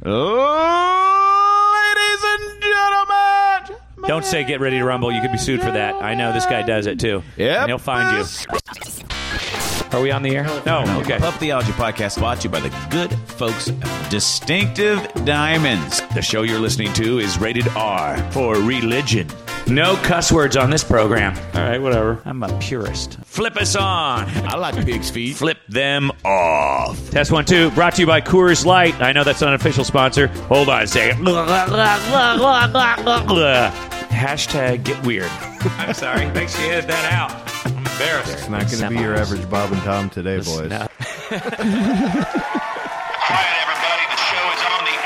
Ladies and gentlemen. Don't say get ready to rumble. You could be sued for that. I know this guy does it too. Yep. And he'll find you. Are we on the air? No. Okay. Pub Theology Podcast brought to you by the good folks at Distinctive Diamonds. The show you're listening to is rated R for religion. No cuss words on this program. All right, whatever. I'm a purist. Flip us on. I like pig's feet. Flip them off. Test 1, 2. Brought to you by Coors Light. I know that's not an official sponsor. Hold on a second. Hashtag get weird. I'm sorry. Make sure you edit that out. I'm embarrassed. It's not going to be your average Bob and Tom today, boys. All right, everybody, the show is on the air.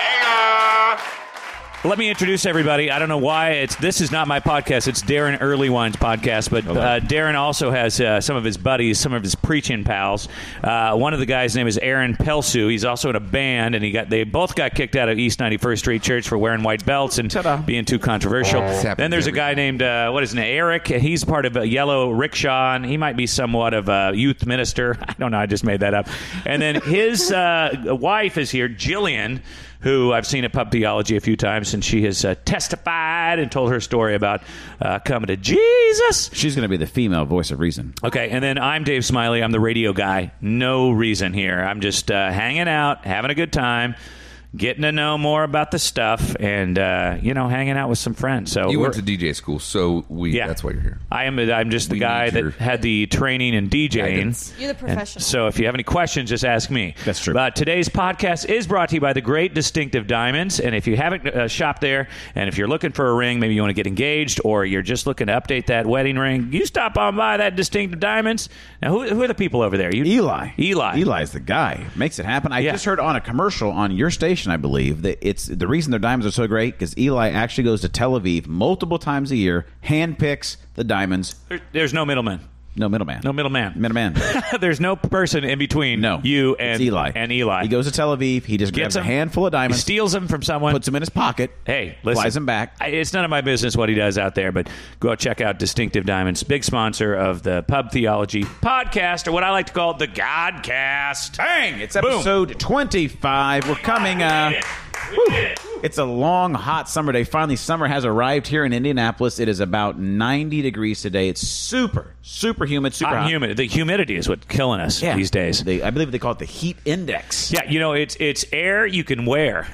Let me introduce everybody. I don't know why this is not my podcast. It's Darren Earlywine's podcast, but Darren also has some of his buddies, some of his preaching pals. One of the guys' name is Aaron Pelsu. He's also in a band, and they both got kicked out of East 91st Street Church for wearing white belts and being too controversial. Then there's a guy named what is his name? Eric. He's part of a Yellow Rickshaw, and he might be somewhat of a youth minister. I don't know. I just made that up. And then his wife is here, Jillian, who I've seen at Pub Theology a few times, and she has testified and told her story about coming to Jesus. She's going to be the female voice of reason. Okay, and then I'm Dave Smiley. I'm the radio guy. No reason here. I'm just hanging out, having a good time, getting to know more about the stuff, and hanging out with some friends. So you went to DJ school, so that's why you're here. I'm just the guy that had the training in DJing. You're the professional. So if you have any questions, just ask me. That's true. But today's podcast is brought to you by the Great Distinctive Diamonds, and if you haven't shopped there, and if you're looking for a ring, maybe you want to get engaged, or you're just looking to update that wedding ring, you stop on by that Distinctive Diamonds. Now, who are the people over there? Eli. Eli's the guy. Makes it happen. I just heard on a commercial on your station, I believe, that it's the reason their diamonds are so great because Eli actually goes to Tel Aviv multiple times a year, handpicks the diamonds. There's no middleman. No middleman. No middleman. Middleman. There's no person in between you and Eli. He goes to Tel Aviv. He just grabs a handful of diamonds. Steals them from someone. Puts them in his pocket. Hey, listen. Flies them back. It's none of my business what he does out there, but go check out Distinctive Diamonds, big sponsor of the Pub Theology podcast, or what I like to call the Godcast. Bang! It's episode 25. We're coming... It's a long, hot summer day. Finally, summer has arrived here in Indianapolis. It is about 90 degrees today. It's super, super humid, super hot. Humid. The humidity is what's killing us these days. I believe they call it the heat index. Yeah, it's air you can wear.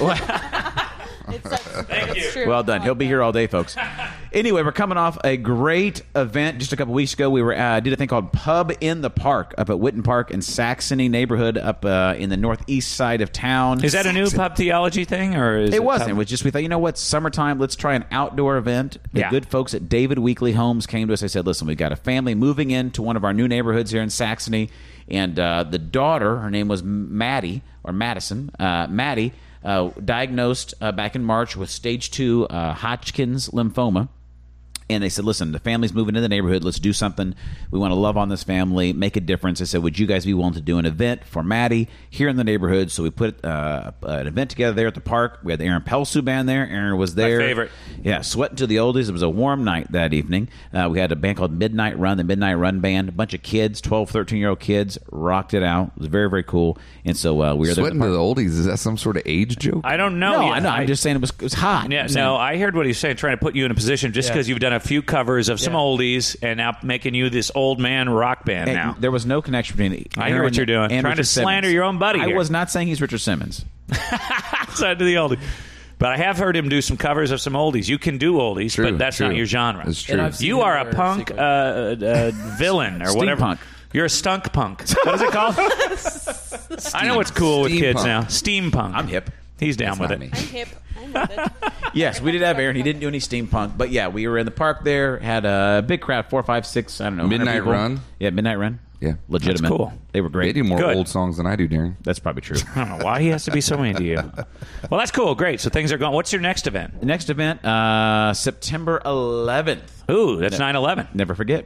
Thank you. Well done. He'll be here all day, folks. Anyway, we're coming off a great event just a couple weeks ago. We did a thing called Pub in the Park up at Witten Park in Saxony neighborhood up in the northeast side of town. Is that a new Pub Theology thing? Or it wasn't. It was just we thought, you know what, summertime, let's try an outdoor event. The good folks at David Weekly Homes came to us. They said, listen, we've got a family moving into one of our new neighborhoods here in Saxony, and the daughter, her name was Maddie, or Madison, Maddie, diagnosed back in March with stage 2 Hodgkin's lymphoma. And they said, listen, the family's moving into the neighborhood. Let's do something. We want to love on this family, make a difference. They said, would you guys be willing to do an event for Maddie here in the neighborhood? So we put an event together there at the park. We had the Aaron Pelsu band there. Aaron was there. My favorite. Yeah, sweating to the oldies. It was a warm night that evening. We had a band called Midnight Run, the Midnight Run Band. A bunch of kids, 12, 13-year-old kids, rocked it out. It was very, very cool. And so we were sweating there. To the oldies. Is that some sort of age joke? I don't know. No, I know. I'm just saying it was hot. Yeah, I heard what he's saying, trying to put you in a position just because you've done a few covers of some oldies and now making you this old man rock band now. There was no connection between I hear what you're doing. Trying Richard to slander Simmons. your own buddy I here. was not saying he's Richard Simmons. Outside of the oldies. But I have heard him do some covers of some oldies. You can do oldies, but that's not your genre. That's true. You are a punk villain or whatever. Steampunk. You're a stunk punk. What is it called? I know what's cool with kids now. Steampunk. I'm hip. He's down with it. I'm hip. I'm with it. Yes, we did have Aaron. He didn't do any steampunk, but yeah, we were in the park there. Had a big crowd, 4, 5, 6. I don't know. Midnight Run. Yeah, Midnight Run. Yeah, legitimate. That's cool. They were great. They do more Good. old songs than I do, Darren. That's probably true. I don't know why he has to be so mean to you. Well, that's cool. Great. So things are going. What's your next event? The next event, September 11th. Ooh, that's 9/11. Never forget.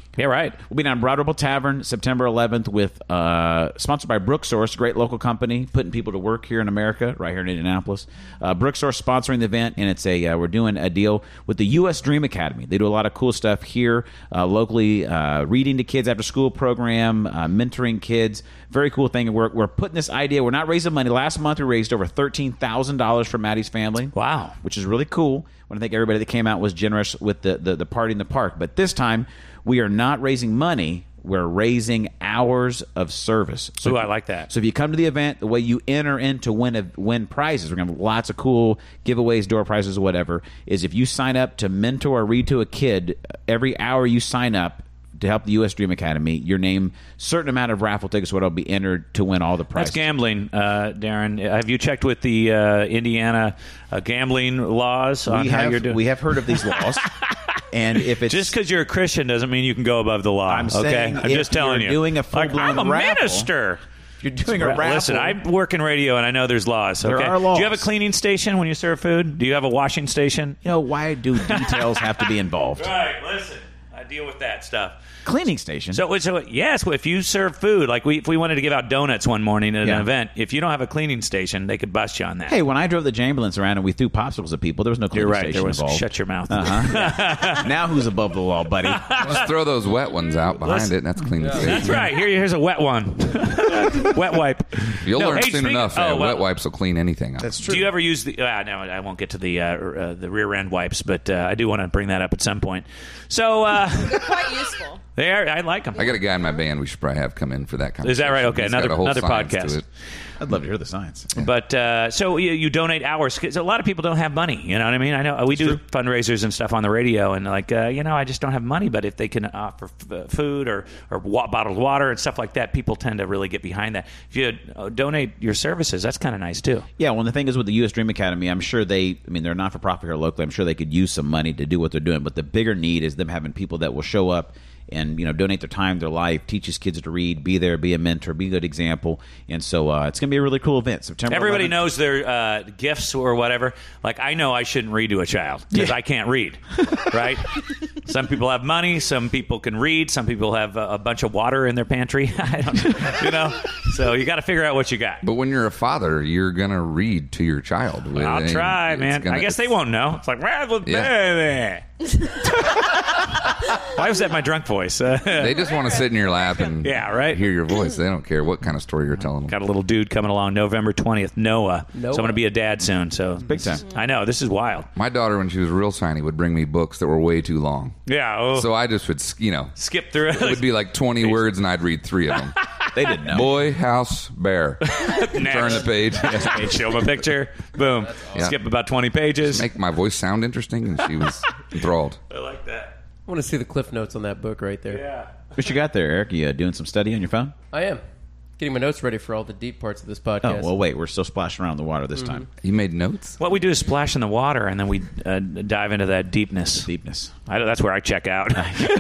Yeah, right. We'll be down at Broad Ripple Tavern September 11th with sponsored by Brooksource, a great local company putting people to work here in America, right here in Indianapolis. Brooksource sponsoring the event, and it's we're doing a deal with the U.S. Dream Academy. They do a lot of cool stuff here locally, reading to kids after school program, mentoring kids. Very cool thing. We're putting this idea. We're not raising money. Last month we raised over $13,000 for Maddie's family. Wow, which is really cool. I want to thank everybody that came out was generous with the party in the park. But this time we are not raising money. We're raising hours of service. So I like that. So if you come to the event, the way you enter in to win prizes, we're going to have lots of cool giveaways, door prizes, or whatever, is if you sign up to mentor or read to a kid, every hour you sign up to help the U.S. Dream Academy, your name, certain amount of raffle tickets will be entered to win all the prizes. That's gambling, Darren. Have you checked with the Indiana gambling laws on how you're doing? We have heard of these laws. And if it's just because you're a Christian doesn't mean you can go above the law. I'm saying, I'm just telling you. Doing a full-blown I'm a raffle, minister. You're doing a raffle. Listen, I work in radio and I know there's laws. Okay? There are laws. Do you have a cleaning station when you serve food? Do you have a washing station? Why do details have to be involved? Right. Listen, I deal with that stuff. Cleaning station. So yes, if you serve food, like if we wanted to give out donuts one morning at an event, if you don't have a cleaning station, they could bust you on that. Hey, when I drove the ambulance around and we threw popsicles at people, there was no cleaning station There was. involved. Shut your mouth. Now who's above the law, buddy? Just throw those wet ones out behind it, and that's clean. That's right. Here's a wet one. Wet wipe. You'll learn soon enough. Wet wipes will clean anything up. That's true. Do you ever use the? No, I won't get to the rear end wipes, but I do want to bring that up at some point. So they're quite useful. They are. I like them. I got a guy in my band we should probably have come in for that conversation. Is that right? Okay, He's another science podcast. to it. I'd love to hear the science. Yeah. But so you donate hours. 'Cause a lot of people don't have money. You know what I mean? I know we do fundraisers and stuff on the radio, and I just don't have money. But if they can offer food or bottled water and stuff like that, people tend to really get behind that. If you donate your services, that's kind of nice too. Yeah. Well, the thing is with the U.S. Dream Academy, I'm sure they're not for profit here locally. I'm sure they could use some money to do what they're doing. But the bigger need is them having people that will show up and donate their time, their life, teach his kids to read, be there, be a mentor, be a good example. And so it's going to be a really cool event. September 11th. Everybody knows their gifts or whatever. Like, I know I shouldn't read to a child because I can't read, right? Some people have money. Some people can read. Some people have a bunch of water in their pantry. I don't know, So you got to figure out what you got. But when you're a father, you're going to read to your child. I'll try, man. I guess they won't know. It's like, why was that my drunk voice? They just want to sit in your lap and hear your voice. They don't care what kind of story you're telling them. Got a little dude coming along November 20th, Noah. So I'm going to be a dad soon. So big time. I know. This is wild. My daughter, when she was real tiny, would bring me books that were way too long. Yeah. So I just would, skip through it. It would be like 20 words, and I'd read 3 of them. They didn't know. Boy, house, bear. Turn the page. Show them a picture. Boom. Awesome. Skip about 20 pages. Just make my voice sound interesting, and she was enthralled. I like that. I want to see the cliff notes on that book right there. Yeah. What you got there, Eric? You doing some study on your phone? I am. Getting my notes ready for all the deep parts of this podcast. Oh, well, wait. We're still splashing around the water this time. You made notes? What we do is splash in the water, and then we dive into that deepness. That's where I check out.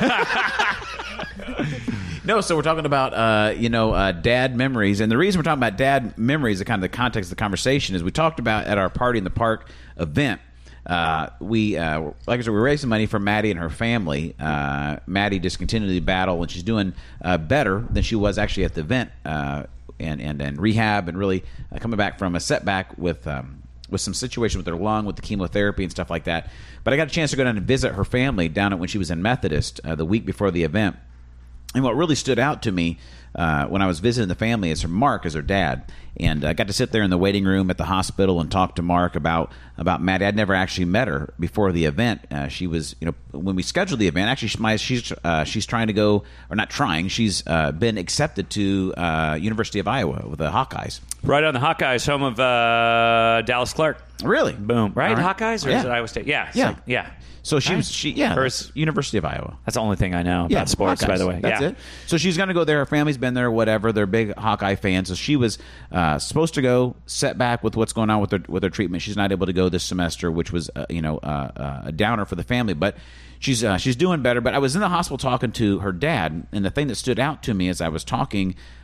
No, so we're talking about, dad memories. And the reason we're talking about dad memories, the kind of the context of the conversation, is we talked about at our Party in the Park event. Like I said, we're raising money for Maddie and her family. Maddie just continued the battle, and she's doing better than she was actually at the event, and rehab, and really coming back from a setback with some situation with her lung, with the chemotherapy and stuff like that. But I got a chance to go down and visit her family down at when she was in Methodist the week before the event. And what really stood out to me when I was visiting the family is Mark is her dad. And I got to sit there in the waiting room at the hospital and talk to Mark about Maddie. I'd never actually met her before the event. She was, when we scheduled the event, actually she's trying to go, or not trying, she's been accepted to University of Iowa with the Hawkeyes. Right on the Hawkeyes, home of Dallas Clark. Really? Boom. Right? Hawkeyes? Or is it Iowa State? Yeah. Yeah. So she was, University of Iowa. That's the only thing I know about sports, Hawkeyes. by the way. That's it. So she's going to go there. Her family's been there, whatever. They're big Hawkeye fans. So she was supposed to go, set back with what's going on with her treatment. She's not able to go this semester, which was a downer for the family. But she's doing better. But I was in the hospital talking to her dad, and the thing that stood out to me as I was talking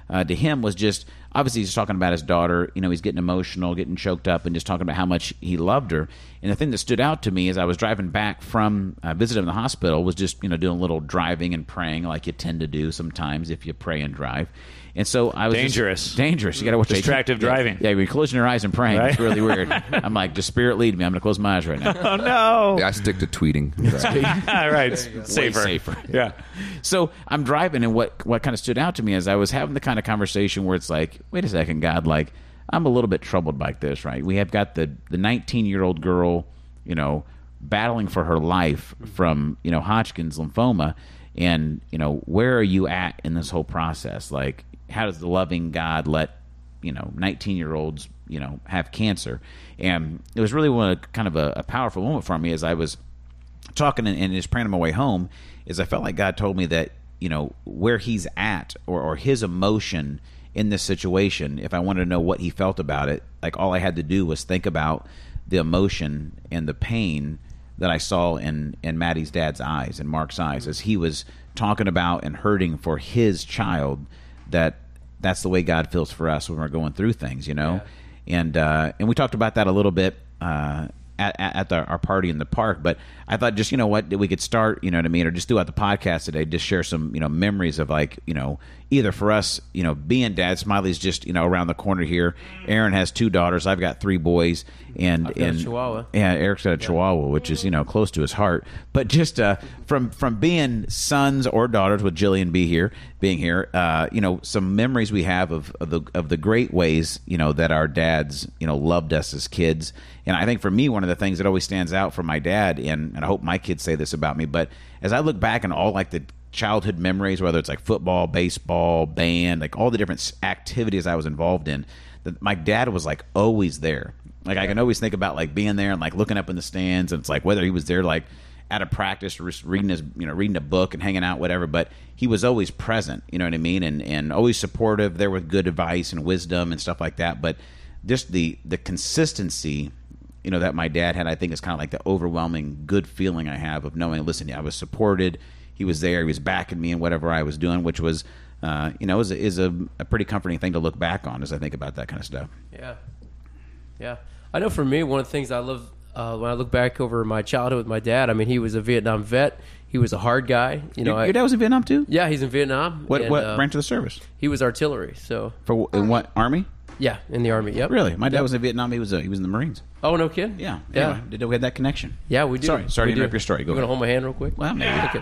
to him was just, obviously he's talking about his daughter. He's getting emotional, getting choked up, and just talking about how much he loved her. And the thing that stood out to me as I was driving back from visiting in the hospital was just, doing a little driving and praying like you tend to do sometimes if you pray and drive. And so I was dangerous. You got to watch distractive driving. Yeah, you're closing your eyes and praying. Right? It's really weird. I'm like, just Spirit lead me. I'm going to close my eyes right now. Oh no! Yeah, I stick to tweeting. Right, safer. Yeah. So I'm driving, and what kind of stood out to me is I was having the kind of conversation where it's like, wait a second, God, like I'm a little bit troubled by this, right? We have got the 19-year-old girl, battling for her life from Hodgkin's lymphoma, and where are you at in this whole process? Like, how does the loving God let 19-year-olds have cancer? And it was really kind of a powerful moment for me as I was talking and just praying on my way home, is I felt like God told me that where he's at or his emotion in this situation, if I wanted to know what he felt about it, like all I had to do was think about the emotion and the pain that I saw in Maddie's dad's eyes and Mark's eyes as he was talking about and hurting for his child. That's the way God feels for us when we're going through things, Yeah. And we talked about that a little bit at our party in the park. But I thought, just we could start, or just throughout the podcast today, just share some memories of either for us, being dad. Smiley's just around the corner here. Aaron has 2 daughters. I've got 3 boys, and a Chihuahua. Yeah, Eric's got a Chihuahua, which is close to his heart. But just from being sons or daughters with Jillian being here, some memories we have of the great ways that our dads loved us as kids. And I think for me, one of the things that always stands out from my dad, and I hope my kids say this about me, but as I look back on all the childhood memories, whether it's football, baseball, band, all the different activities I was involved in, that my dad was always there. I can always think about being there and looking up in the stands, and it's whether he was there at a practice or reading a book and hanging out, whatever, but he was always present, you know what I mean, and always supportive there with good advice and wisdom and stuff like that. But just the consistency that my dad had, I think, is kind of the overwhelming good feeling I have of knowing, listen, I was supported, he was there, he was backing me in whatever I was doing, which was is a pretty comforting thing to look back on as I think about that kind of stuff. Yeah. I know for me, one of the things I love when I look back over my childhood with my dad, I mean, he was a Vietnam vet. He was a hard guy. Your dad was in Vietnam too? Yeah, he's in Vietnam. What branch of the service? He was artillery. So in what, Army? Yeah, in the Army. Yep. Really? My dad was in Vietnam. He was in the Marines. Oh, no kidding? Yeah. Anyway, we had that connection. Yeah, we do. Sorry to interrupt your story. Go ahead. You want to hold my hand real quick? Well, maybe. Okay.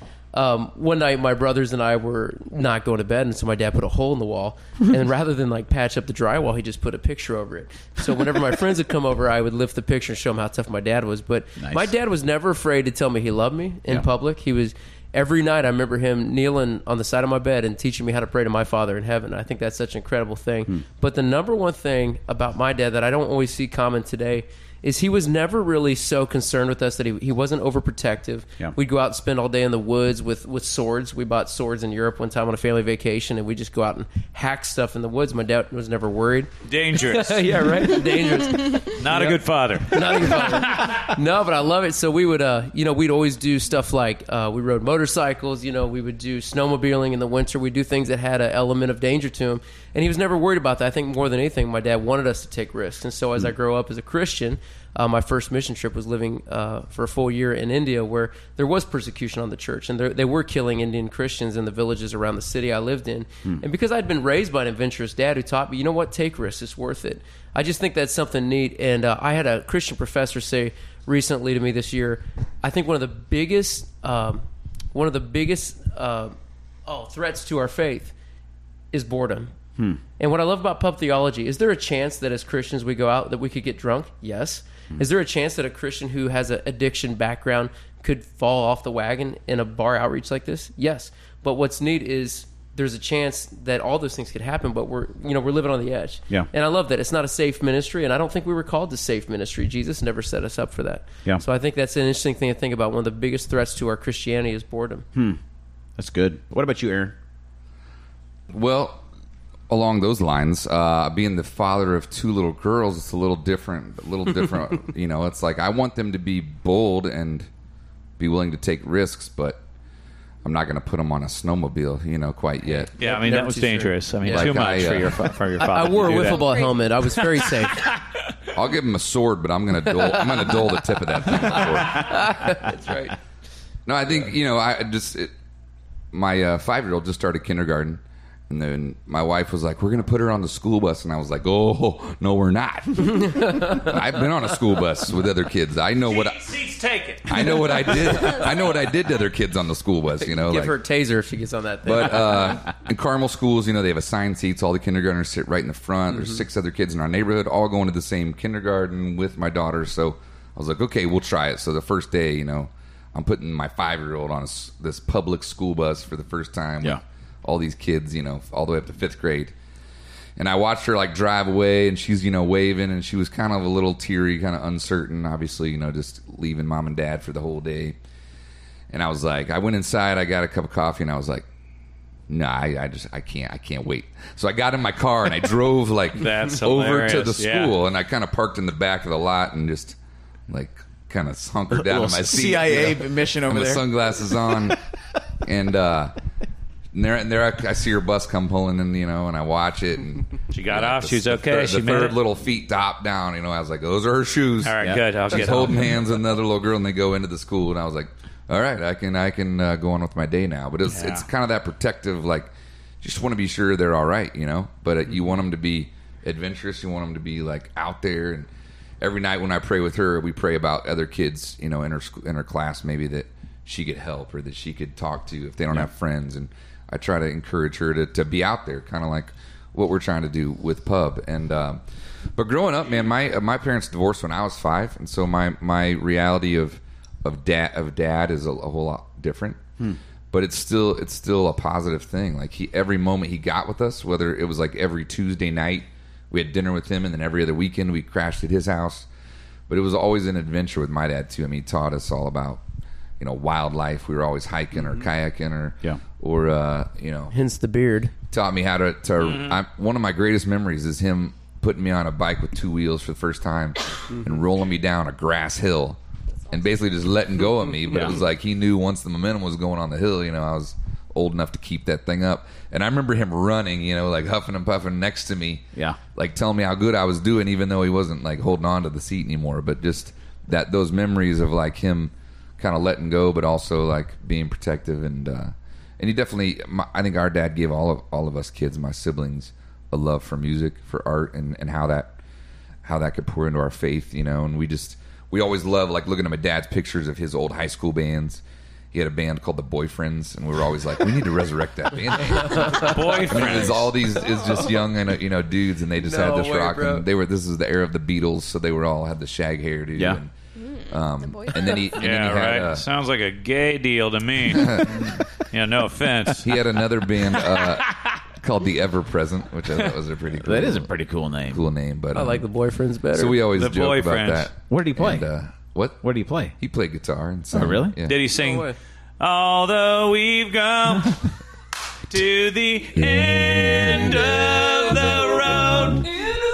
One night, my brothers and I were not going to bed, and so my dad put a hole in the wall, and rather than patch up the drywall, he just put a picture over it. So whenever my friends would come over, I would lift the picture and show them how tough my dad was. But My dad was never afraid to tell me he loved me in public. He was. Every night I remember him kneeling on the side of my bed and teaching me how to pray to my Father in heaven. I think that's such an incredible thing. But the number one thing about my dad that I don't always see common today is he was never really so concerned with us that he wasn't overprotective. Yeah. We'd go out and spend all day in the woods with swords. We bought swords in Europe one time on a family vacation, and we'd just go out and hack stuff in the woods. My dad was never worried. Dangerous. Yeah, right? Dangerous. Not a good father. Not a good father. No, but I love it. So we would, we'd always do stuff like we rode motorcycles. We would do snowmobiling in the winter. We'd do things that had an element of danger to him. And he was never worried about that. I think more than anything, my dad wanted us to take risks. And so as I grow up as a Christian, my first mission trip was living for a full year in India, where there was persecution on the church, and they were killing Indian Christians in the villages around the city I lived in. And because I'd been raised by an adventurous dad who taught me, you know what, take risks, it's worth it. I just think that's something neat. And I had a Christian professor say recently to me this year, I think one of the biggest threats to our faith is boredom. And what I love about pub theology, is there a chance that as Christians we go out that we could get drunk? Yes. Is there a chance that a Christian who has an addiction background could fall off the wagon in a bar outreach like this? Yes. But what's neat is there's a chance that all those things could happen, but we're living on the edge. Yeah. And I love that. It's not a safe ministry, and I don't think we were called to safe ministry. Jesus never set us up for that. Yeah. So I think that's an interesting thing to think about. One of the biggest threats to our Christianity is boredom. That's good. What about you, Aaron? Well, along those lines, being the father of 2 little girls, it's a little different. It's I want them to be bold and be willing to take risks, but I'm not going to put him on a snowmobile, quite yet. Yeah, I mean, Never that was too sure. dangerous. I mean, Yeah. too Like much for your father. I wore a to do wiffle that. ball helmet. I was very safe. I'll give him a sword, but I'm going to dull the tip of that thing. That's right. No, I think my 5-year-old just started kindergarten, and then my wife was like, "We're going to put her on the school bus," and I was like, "Oh, no, we're not." I've been on a school bus with other kids. I know what Seats taken. I know what I did. I know what I did to other kids on the school bus. Give like, her a taser if she gets on that thing. But in Carmel schools, they have assigned seats. All the kindergartners sit right in the front. There's 6 other kids in our neighborhood, all going to the same kindergarten with my daughter. So I was like, okay, we'll try it. So the first day, I'm putting my 5-year-old on this public school bus for the first time. Yeah. With all these kids, all the way up to 5th grade. And I watched her drive away, and she's waving, and she was kind of a little teary, kind of uncertain. Obviously, just leaving mom and dad for the whole day. And I was like, I went inside, I got a cup of coffee, and I was like, no, I can't wait. So I got in my car and I drove That's over to the hilarious, yeah. school, and I kind of parked in the back of the lot and just kind of hunkered down in my seat. CIA mission over and there. my sunglasses on, and there I see her bus come pulling in, and I watch it, and She got off. She was okay. The She made third it. little feet top down, I was like, those are her shoes. All right, Yeah. good. I'll She's get holding home. hands with another little girl, and they go into the school, and I was like, all right, I can go on with my day now. But it's kind of that protective, you just want to be sure they're all right, But you want them to be adventurous. You want them to be out there. And every night when I pray with her, we pray about other kids, in her class, maybe that she could help or that she could talk to if they don't have friends. And I try to encourage her to be out there, kind of like what we're trying to do with Pub. And but growing up, man, my parents divorced when I was 5, and so my reality of dad is a whole lot different. But it's still a positive thing. Every moment he got with us, whether it was every Tuesday night we had dinner with him, and then every other weekend we crashed at his house. But it was always an adventure with my dad too. I mean, he taught us all about wildlife. We were always hiking or kayaking or Hence the beard. taught me how to one of my greatest memories is him putting me on a bike with 2 wheels for the first time and rolling me down a grass hill and basically just letting go of me. But it was he knew once the momentum was going on the hill, I was old enough to keep that thing up. And I remember him running, huffing and puffing next to me. Yeah. Telling me how good I was doing, even though he wasn't holding on to the seat anymore. But just those memories of him kind of letting go, but also being protective. And he definitely, I think our dad gave all of us kids, my siblings, a love for music, for art, and how that could pour into our faith, and we always love looking at my dad's pictures of his old high school bands. He had a band called the Boyfriends, and we were always like, we need to resurrect that band. Boyfriend. It was all these is just young dudes, and they just had this way, rock. bro. And this was the era of the Beatles, so they were all had the shag hair, dude. Yeah. And then he Yeah, had right. Sounds like a gay deal to me. No offense. he had another band called the Ever Present, which I thought was a pretty cool. That is a pretty cool name. cool name. But I like the boyfriends better. So we always The joke about Boyfriends. that. Where did he play? And, what? Where do you play? He played guitar and sang. Oh, really? Yeah. Did he sing, No way. although we've come to the end of the road?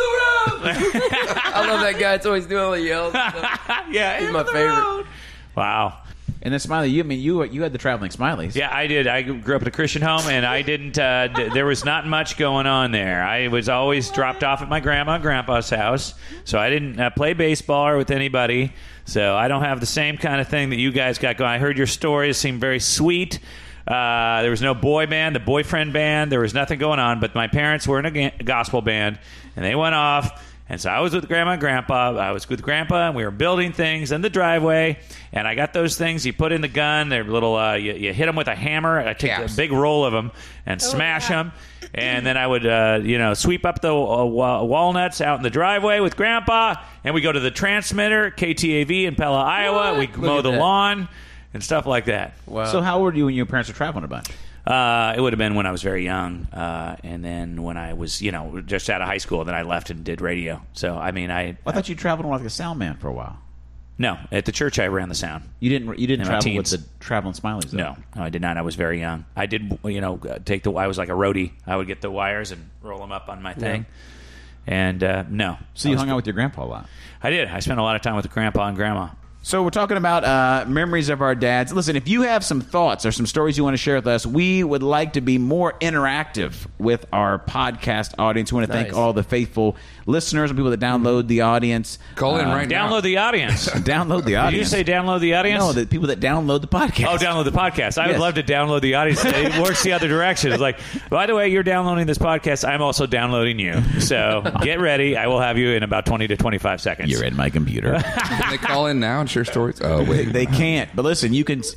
I love that guy. It's always doing all the yells. Yeah, He's my favorite. Wow. And then Smiley, you had the traveling Smileys. Yeah, I did. I grew up in a Christian home, and I didn't. There was not much going on there. I was always dropped off at my grandma and grandpa's house, so I didn't play baseball or with anybody. So I don't have the same kind of thing that you guys got going. I heard your stories; seemed very sweet. There was no boy band, the boyfriend band. There was nothing going on. But my parents were in a gospel band, and they went off. And so I was with Grandma and Grandpa. I was with Grandpa, and we were building things in the driveway. And I got those things you put in the gun. They're little. You hit them with a hammer. I take a big roll of them and smash them. And then I would, sweep up the walnuts out in the driveway with Grandpa. And we go to the transmitter, KTAV in Pella, Iowa. We mow at the that. lawn and stuff like that. Wow. So how old were you when your parents were traveling a bunch? It would have been when I was very young, and then when I was, just out of high school. Then I left and did radio. So I mean, I thought you traveled like a sound man for a while. no, at the church I ran the sound. You didn't In my travel with teens. the traveling Smileys, though. No, I did not. I was very young. I did, take I was like a roadie. I would get the wires and roll them up on my thing. And no, So you hung out with your grandpa a lot. I did. I spent a lot of time with Grandpa and Grandma. So we're talking about memories of our dads. Listen, if you have some thoughts or some stories you want to share with us, we would like to be more interactive with our podcast audience. We want to thank all the faithful listeners and people that download the audience. Call in right now. Download the audience. Download the audience. Did you say download the audience? No, the people that download the podcast. Oh, download the podcast. I would love to download the audience. It works the other direction. It's like, by the way, you're downloading this podcast. I'm also downloading you. So get ready. I will have you in about 20 to 25 seconds. You're in my computer. Can they call in now and share stories? Oh, wait. They can't. But listen, you can,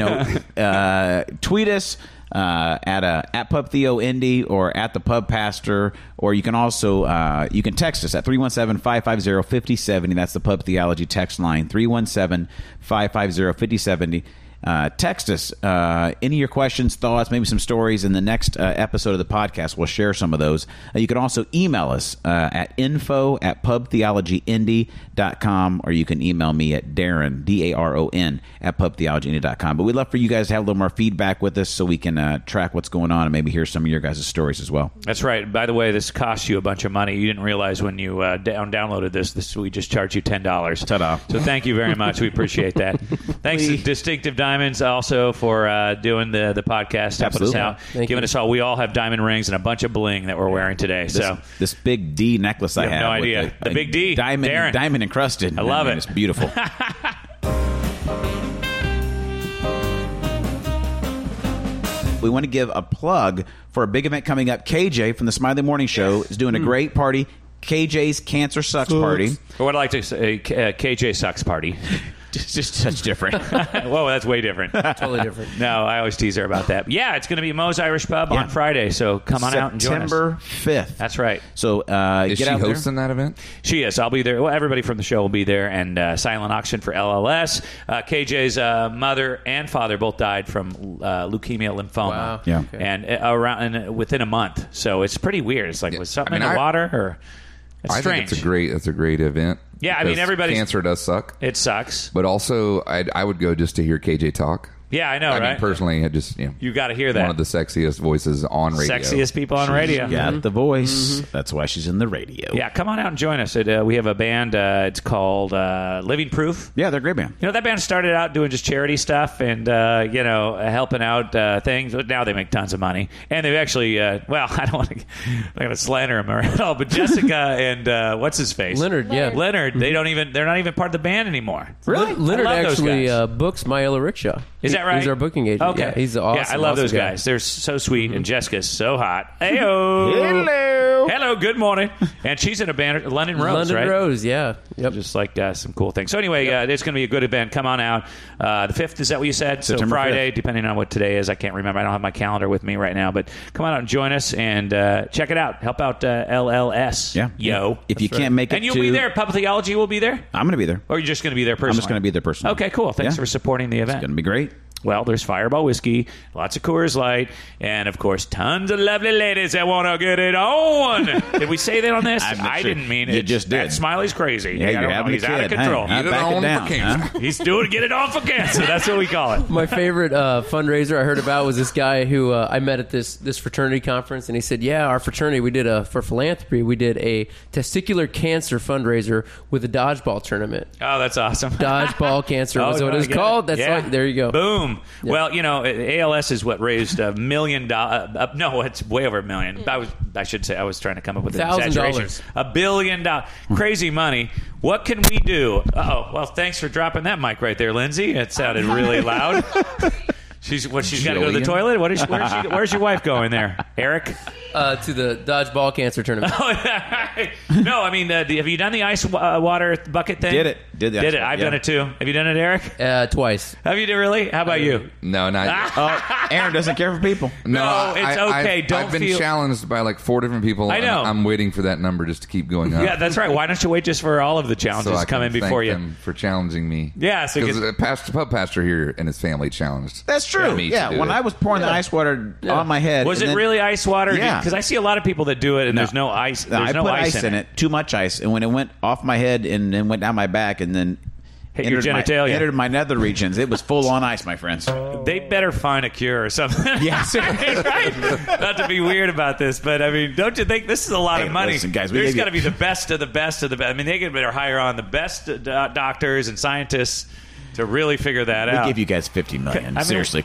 tweet us at Pub Theo Indy or at the Pub Pastor, or you can also you can text us at 317-550-5070. That's the Pub Theology text line, 317-550-5070. Text us any of your questions, thoughts, maybe some stories. In the next episode of the podcast, we'll share some of those. You can also email us at info@pubtheologyindy.com, or you can email me at Darren, DARON, at pubtheologyindy.com. But we'd love for you guys to have a little more feedback with us so we can track what's going on and maybe hear some of your guys' stories as well. That's right. By the way, this costs you a bunch of money. You didn't realize when you downloaded this, we just charged you $10. Ta-da. So thank you very much. We appreciate that. Thanks to Distinctive Diamonds also for doing the podcast, helping us out, giving us all. We all have diamond rings and a bunch of bling that we're wearing today. This big D necklace I have. No idea. With the big D. Diamond encrusted. I love it. It's beautiful. We want to give a plug for a big event coming up. KJ from the Smiley Morning Show is doing a great party. KJ's Cancer Sucks Party. Or what I like to say, KJ Sucks Party. Just such different. Whoa, that's way different. Totally different. No, I always tease her about that. Yeah, it's going to be Moe's Irish Pub on Friday, so come on out and join us. September 5th. That's right. So is get she out hosting that event? She is. I'll be there. Well, everybody from the show will be there, and silent auction for LLS. KJ's mother and father both died from leukemia, lymphoma. Wow. Yeah. Okay. And within a month. So it's pretty weird. It's like, was something in the water? Or it's strange. Think it's a great event. Yeah, I mean, everybody's... Cancer does suck. It sucks. But also, I would go just to hear KJ talk. Yeah, I know, right? I mean, personally, I just, you got to hear that. One of the sexiest voices on radio. Sexiest people on radio. Got the voice. That's why she's in the radio. Yeah, come on out and join us. We have a band. It's called Living Proof. Yeah, they're a great band. You know, that band started out doing just charity stuff and, helping out things. But now they make tons of money. And they've actually, I'm not going to slander them at all, but Jessica and what's his face? Leonard, yeah. Leonard, they're not even part of the band anymore. Really? Leonard I love those actually guys. books Myella Rickshaw. Is that right? He's our booking agent. Okay. Yeah, he's awesome. Yeah, I love those guy. guys. They're so sweet, and Jessica's so hot. Heyo. Hello. Hello, good morning. And she's in a band, London Rose, London right? Rose, yeah. Yep. Just like some cool things. So anyway, it's going to be a good event. Come on out. The 5th, is that what you said? So September Friday, 5th. depending on what today is. I can't remember. I don't have my calendar with me right now. But come on out and join us and check it out. Help out LLS. Yeah. Yo. If you can't make it And you'll be there. Public Theology will be there? I'm going to be there. Or you're just going to be there personally? I'm just going to be there personally. Okay, cool. Thanks Yeah. for supporting the event. It's going to be great. Well, there's Fireball Whiskey, lots of Coors Light, and, of course, tons of lovely ladies that want to get it on. Did we say that on this? I'm not I sure. didn't mean it. You just did. That Smiley's crazy. Yeah, I you're don't know. having He's a kid. out of control. Hey, Get it back on it for down. cancer. Huh? He's doing Get It On for Cancer. That's what we call it. My favorite fundraiser I heard about was this guy who I met at this fraternity conference, and he said, "Yeah, our fraternity for philanthropy, we did a testicular cancer fundraiser with a dodgeball tournament. Oh, that's awesome. Dodgeball cancer was what I it's get called. it. That's there you go. Boom. Well, ALS is what raised $1 million. No, it's way over $1 million. I should say I was trying to come up with an exaggeration. $1,000. $1 billion. Crazy money. What can we do? Well, thanks for dropping that mic right there, Lindsay. It sounded really loud. She's got to go to the toilet? Where's your wife going there? Eric? To the dodgeball cancer tournament. No, I mean, have you done the ice water bucket thing? Did it. Did it. I've done it too. Have you done it, Eric? Twice. Have you really? How about you? No, not Aaron doesn't care for people. No, it's okay. I've been challenged by like 4 different people. I know. I'm waiting for that number just to keep going up. Yeah, that's right. Why don't you wait just for all of the challenges so I to come can in before thank you? them for challenging me. Yeah, so because the pub pastor here and his family challenged. That's true. me Yeah, to do when it. I was pouring the ice water on my head. Was and it then- really ice water? Yeah. Because I see a lot of people that do it, and there's no ice. No, There's I no put ice ice in it. Too much ice, and when it went off my head and then went down my back, and then hit your genitalia. Entered my nether regions. It was full on ice, my friends. They better find a cure or something. Yes. Right? Not to be weird about this, but I mean, don't you think this is a lot of money? Listen, guys, there's got to be the best of the best of the best. I mean, they better hire on the best doctors and scientists to really figure that out. We give you guys $50 million. I mean, seriously.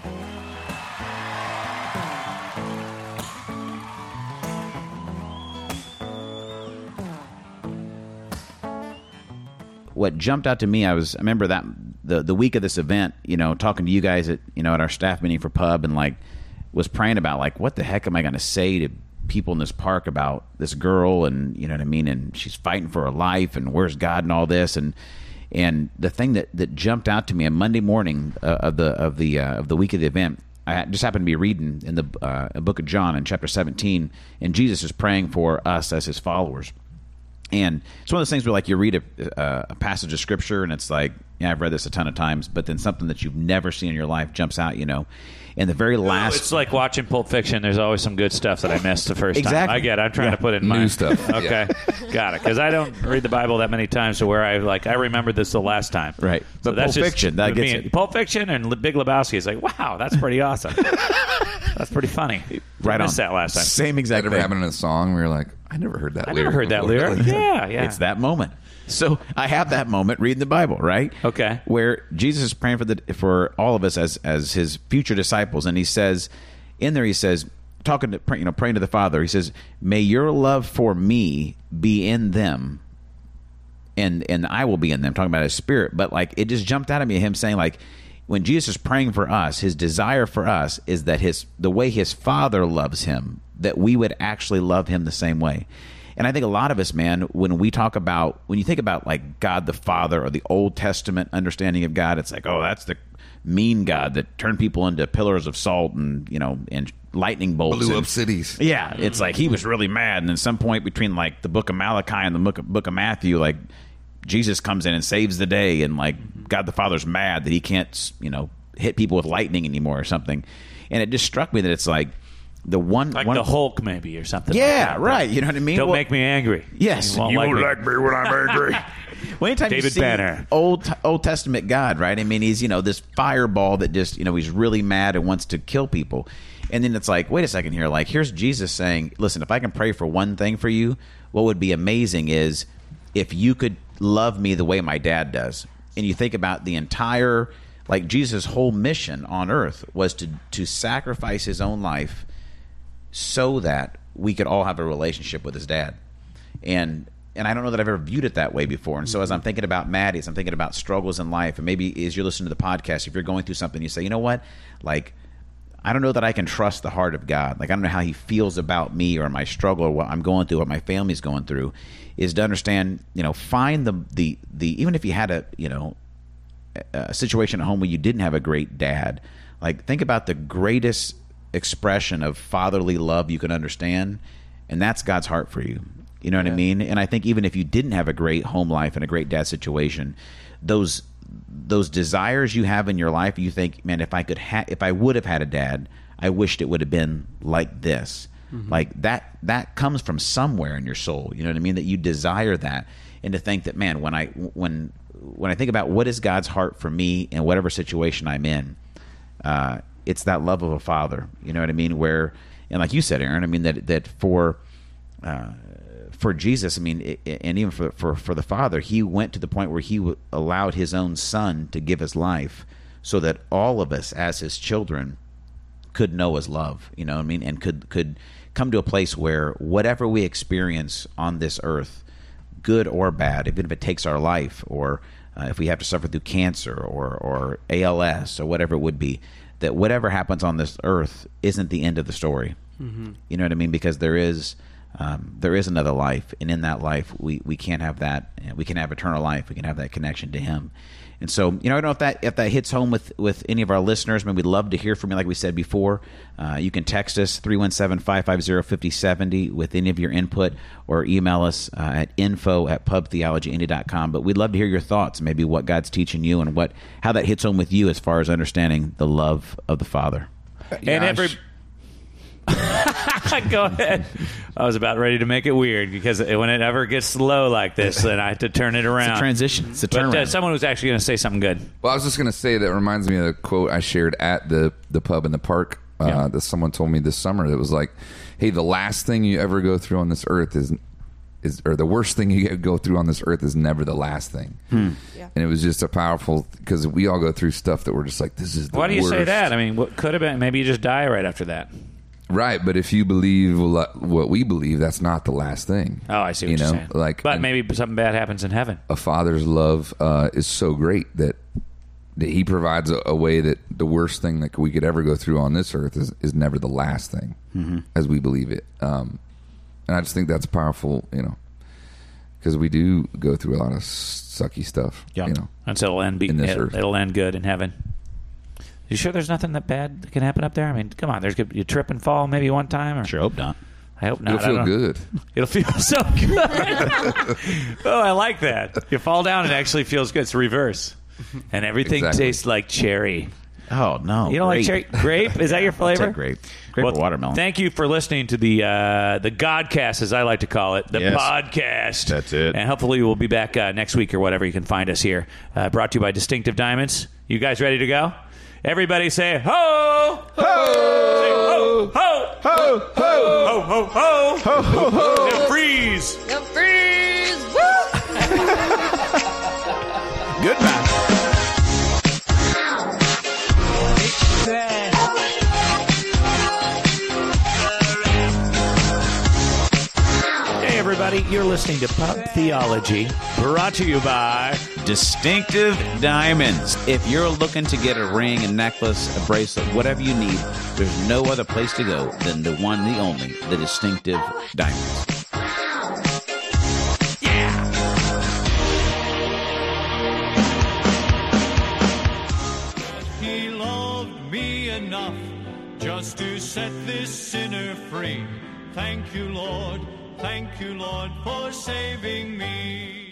What jumped out to me, I remember that the week of this event, talking to you guys at our staff meeting for Pub, and like was praying about like what the heck am I going to say to people in this park about this girl, and you know what I mean, and she's fighting for her life, and where's God and all this, and the thing that jumped out to me on Monday morning of the week of the event, I just happened to be reading in the book of John in chapter 17, and Jesus is praying for us as his followers. And it's one of those things where, like, you read a passage of scripture, and it's like, yeah, I've read this a ton of times, but then something that you've never seen in your life jumps out, And the very last, it's like watching Pulp Fiction. There's always some good stuff that I missed the first time. I get it. I'm trying to put it in New my stuff. Okay, got it. Because I don't read the Bible that many times to where I remember this the last time. Right. So But that's Pulp just Fiction, that gets it. Pulp Fiction and Big Lebowski is like, wow, that's pretty awesome. That's pretty funny. right I on missed that last time. Same That exact ever thing. happened in a song where you're like, I never heard that I lyric. never heard that before. lyric. Yeah. It's that moment. So I have that moment reading the Bible, right? Okay. Where Jesus is praying for all of us as his future disciples, and he says, praying to the Father, he says, "May your love for me be in them, and I will be in them." Talking about his Spirit, but like it just jumped out at me, him saying like, when Jesus is praying for us, his desire for us is that the way his Father loves him, that we would actually love him the same way. And I think a lot of us, man, when you think about like God the Father or the Old Testament understanding of God, it's like, oh, that's the mean God that turned people into pillars of salt and and lightning bolts. Blew up cities. Yeah, it's like he was really mad, and at some point between like the book of Malachi and the book of Matthew, like Jesus comes in and saves the day, and like God the Father's mad that he can't hit people with lightning anymore or something. And it just struck me that it's like the the Hulk maybe or something. Yeah, like that. right. You know what I mean? Don't make me angry. Yes, You won't you like won't me. like me when I'm angry. Well, anytime David you see Banner. Old Testament God, right? I mean, he's this fireball that just he's really mad and wants to kill people. And then it's like, wait a second here. Like, here's Jesus saying, listen, if I can pray for one thing for you, what would be amazing is if you could love me the way my dad does. And you think about the entire, like, Jesus' whole mission on earth was to sacrifice his own life so that we could all have a relationship with his dad. And I don't know that I've ever viewed it that way before. And so as I'm thinking about Maddie, as I'm thinking about struggles in life, and maybe as you're listening to the podcast, if you're going through something, you say, you know what? Like, I don't know that I can trust the heart of God. Like, I don't know how he feels about me or my struggle or what I'm going through, what my family's going through, is to understand, find the even if you had a situation at home where you didn't have a great dad, like, think about the greatest expression of fatherly love you can understand, and that's God's heart for you. You know what I mean? And I think even if you didn't have a great home life and a great dad situation, those desires you have in your life, you think, man, if I would have had a dad, I wished it would have been like this. Mm-hmm. Like that comes from somewhere in your soul. You know what I mean? That you desire that, and to think that, man, when I think about what is God's heart for me in whatever situation I'm in, it's that love of a father. You know what I mean? Where, and like you said, Aaron, I mean that for Jesus, I mean, and even for the Father, he went to the point where he allowed his own son to give his life so that all of us as his children could know his love, you know what I mean, and could come to a place where whatever we experience on this earth, good or bad, even if it takes our life, or if we have to suffer through cancer or ALS or whatever it would be, that whatever happens on this earth isn't the end of the story. Mm-hmm. You know what I mean? Because there is another life, and in that life we can't have that. We can have eternal life. We can have that connection to him. And so, I don't know if that hits home with any of our listeners. I mean, we'd love to hear from you, like we said before. You can text us 317-550-5070 with any of your input, or email us at info@pubtheologyindy.com. But we'd love to hear your thoughts, maybe what God's teaching you and how that hits home with you as far as understanding the love of the Father. And Go ahead. I was about ready to make it weird because when it ever gets low like this, then I have to turn it around. It's a transition. It's a But turnaround. someone was actually going to say something good. Well, I was just going to say that reminds me of the quote I shared at the pub in the park that someone told me this summer. That was like, "Hey, the last thing you ever go through on this earth is or the worst thing you go through on this earth is never the last thing." Yeah. And it was just a powerful, because we all go through stuff that we're just like, this is the Why do you say worst. that? I mean, what could have been? Maybe you just die right after that. Right, but if you believe what we believe, that's not the last thing. Oh, I see what you're saying. But maybe something bad happens in heaven. A father's love is so great that he provides a way that the worst thing that we could ever go through on this earth is never the last thing, as we believe it. And I just think that's powerful, because we do go through a lot of sucky stuff. Yeah. Until it'll end good in heaven. You sure there's nothing that bad that can happen up there? I mean, come on. You trip and fall maybe one time? Or? Sure hope not. I hope not. It'll feel good. It'll feel so good. Oh, I like that. You fall down, it actually feels good. It's the reverse. And everything tastes like cherry. Oh, no. You don't like cherry? Grape? Is that your flavor? I'll take grape. Grape or watermelon. Thank you for listening to the Godcast, as I like to call it, the podcast. That's it. And hopefully we'll be back next week or whatever. You can find us here. Brought to you by Distinctive Diamonds. You guys ready to go? Everybody say ho! Ho! Say ho! Ho! Ho! Ho! Ho! Ho! Ho! Ho! Ho! Ho! Now freeze! No freeze! Woo! Goodbye. Hey, everybody. You're listening to Pub Theology, brought to you by Distinctive Diamonds. If you're looking to get a ring, a necklace, a bracelet, whatever you need, there's no other place to go than the one, the only, the Distinctive Diamonds. He loved me enough just to set this sinner free. Thank you, Lord, for saving me.